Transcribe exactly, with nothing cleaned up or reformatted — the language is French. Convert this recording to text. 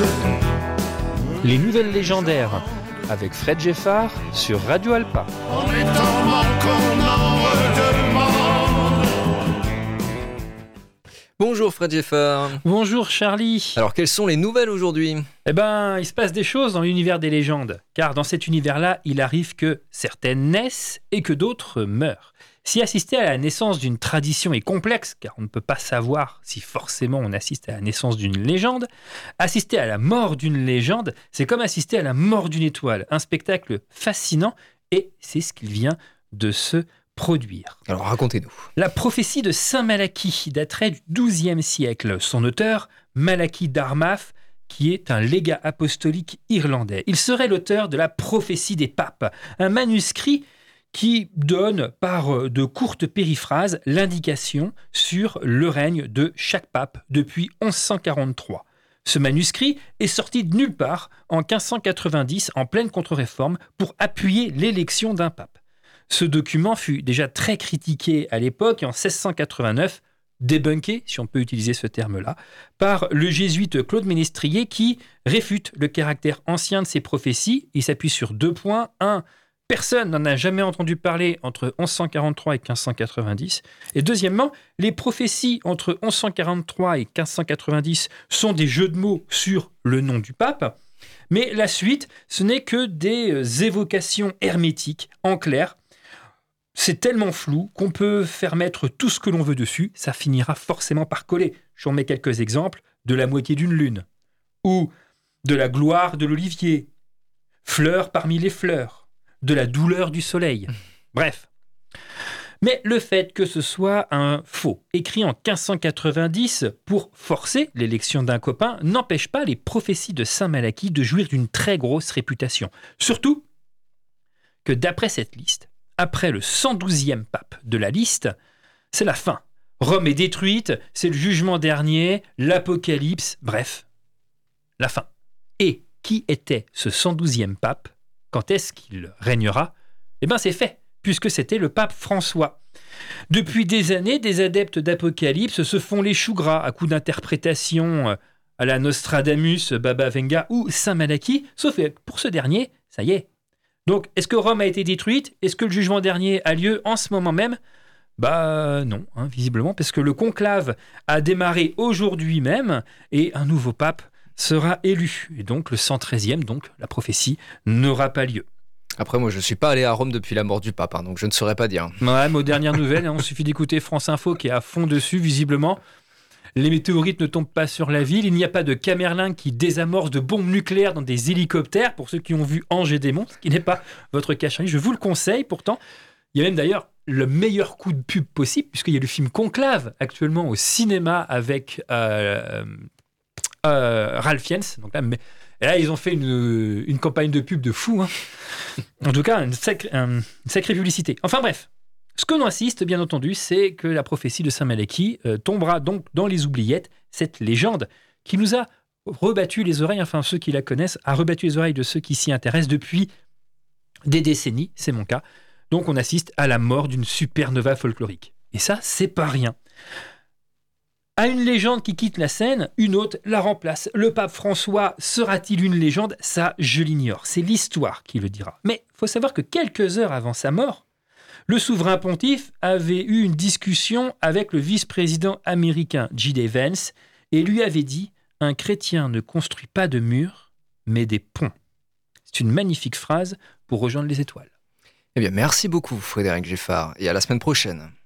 Les nouvelles légendaires avec Fred Geffard sur Radio Alpa. En étant manquant, on en redemande. Bonjour Fred Geffard. Bonjour Charlie. Alors quelles sont les nouvelles aujourd'hui ? Eh ben, il se passe des choses dans l'univers des légendes, car dans cet univers-là, il arrive que certaines naissent et que d'autres meurent. Si assister à la naissance d'une tradition est complexe, car on ne peut pas savoir si forcément on assiste à la naissance d'une légende, assister à la mort d'une légende, c'est comme assister à la mort d'une étoile, un spectacle fascinant, et c'est ce qu'il vient de se produire. Alors racontez-nous. La prophétie de Saint Malachie daterait du douzième siècle. Son auteur, Malachie d'Armagh, qui est un légat apostolique irlandais. Il serait l'auteur de la prophétie des papes, un manuscrit qui donne par de courtes périphrases l'indication sur le règne de chaque pape depuis onze cent quarante-trois. Ce manuscrit est sorti de nulle part en quinze cent quatre-vingt-dix en pleine contre-réforme pour appuyer l'élection d'un pape. Ce document fut déjà très critiqué à l'époque et en seize cent quatre-vingt-neuf, débunké, si on peut utiliser ce terme-là, par le jésuite Claude Ménestrier qui réfute le caractère ancien de ces prophéties. Il s'appuie sur deux points. Un, personne n'en a jamais entendu parler entre onze cent quarante-trois et quinze cent quatre-vingt-dix. Et deuxièmement, les prophéties entre onze cent quarante-trois et quinze cent quatre-vingt-dix sont des jeux de mots sur le nom du pape. Mais la suite, ce n'est que des évocations hermétiques, en clair. C'est tellement flou qu'on peut faire mettre tout ce que l'on veut dessus, ça finira forcément par coller. Je vous remets quelques exemples. De la moitié d'une lune, ou de la gloire de l'olivier, fleurs parmi les fleurs, de la douleur du soleil. Bref. Mais le fait que ce soit un faux, écrit en quinze cent quatre-vingt-dix pour forcer l'élection d'un copain, n'empêche pas les prophéties de Saint Malachie de jouir d'une très grosse réputation. Surtout que d'après cette liste, après le cent douzième pape de la liste, c'est la fin. Rome est détruite, c'est le jugement dernier, l'apocalypse, bref, la fin. Et qui était ce cent douzième pape ? Quand est-ce qu'il régnera ? Eh bien c'est fait, puisque c'était le pape François. Depuis des années, des adeptes d'Apocalypse se font les choux gras à coups d'interprétation à la Nostradamus, Baba Venga ou Saint Malachie, sauf que pour ce dernier, ça y est. Donc, est-ce que Rome a été détruite ? Est-ce que le jugement dernier a lieu en ce moment même ? Bah non, hein, visiblement, parce que le conclave a démarré aujourd'hui même et un nouveau pape sera élu. Et donc, le cent treizième, donc la prophétie, n'aura pas lieu. Après, moi, je ne suis pas allé à Rome depuis la mort du pape, hein, donc je ne saurais pas dire. Ouais, mais aux dernières nouvelles, hein, il suffit d'écouter France Info qui est à fond dessus, visiblement. Les météorites ne tombent pas sur la ville. Il n'y a pas de Camerlin qui désamorce de bombes nucléaires dans des hélicoptères, pour ceux qui ont vu Ange et Démon, ce qui n'est pas votre cas, Charlie. Je vous le conseille, pourtant. Il y a même d'ailleurs le meilleur coup de pub possible, puisqu'il y a le film Conclave actuellement au cinéma avec euh, euh, Ralph Fiennes. Donc là, mais, et là, ils ont fait une, une campagne de pub de fou. Hein. En tout cas, une sacrée, une sacrée publicité. Enfin bref. Ce que l'on assiste, bien entendu, c'est que la prophétie de Saint Malachie euh, tombera donc dans les oubliettes, cette légende qui nous a rebattu les oreilles, enfin ceux qui la connaissent, a rebattu les oreilles de ceux qui s'y intéressent depuis des décennies, c'est mon cas. Donc on assiste à la mort d'une supernova folklorique. Et ça, c'est pas rien. À une légende qui quitte la scène, une autre la remplace. Le pape François sera-t-il une légende ? Ça, je l'ignore. C'est l'histoire qui le dira. Mais il faut savoir que quelques heures avant sa mort, le souverain pontife avait eu une discussion avec le vice-président américain J D Vance et lui avait dit « Un chrétien ne construit pas de murs, mais des ponts ». C'est une magnifique phrase pour rejoindre les étoiles. Eh bien, merci beaucoup Frédéric Geffard et à la semaine prochaine.